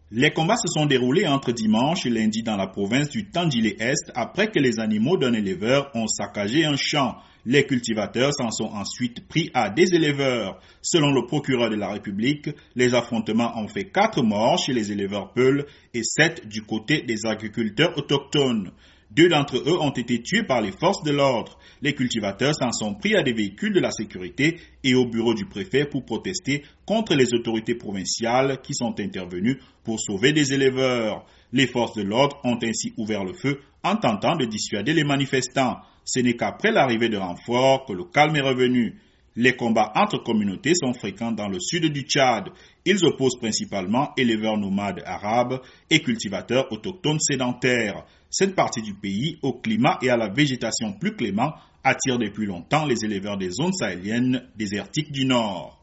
Les combats se sont déroulés entre dimanche et lundi dans la province du Tandilé-Est après que les animaux d'un éleveur ont saccagé un champ. Les cultivateurs s'en sont ensuite pris à des éleveurs. Selon le procureur de la République, les affrontements ont fait 4 morts chez les éleveurs Peuls et 7 du côté des agriculteurs autochtones. 2 d'entre eux ont été tués par les forces de l'ordre. Les cultivateurs s'en sont pris à des véhicules de la sécurité et au bureau du préfet pour protester contre les autorités provinciales qui sont intervenues pour sauver des éleveurs. Les forces de l'ordre ont ainsi ouvert le feu en tentant de dissuader les manifestants. Ce n'est qu'après l'arrivée de renforts que le calme est revenu. Les combats entre communautés sont fréquents dans le sud du Tchad. Ils opposent principalement éleveurs nomades arabes et cultivateurs autochtones sédentaires. Cette partie du pays, au climat et à la végétation plus clément, attire depuis longtemps les éleveurs des zones sahéliennes désertiques du Nord.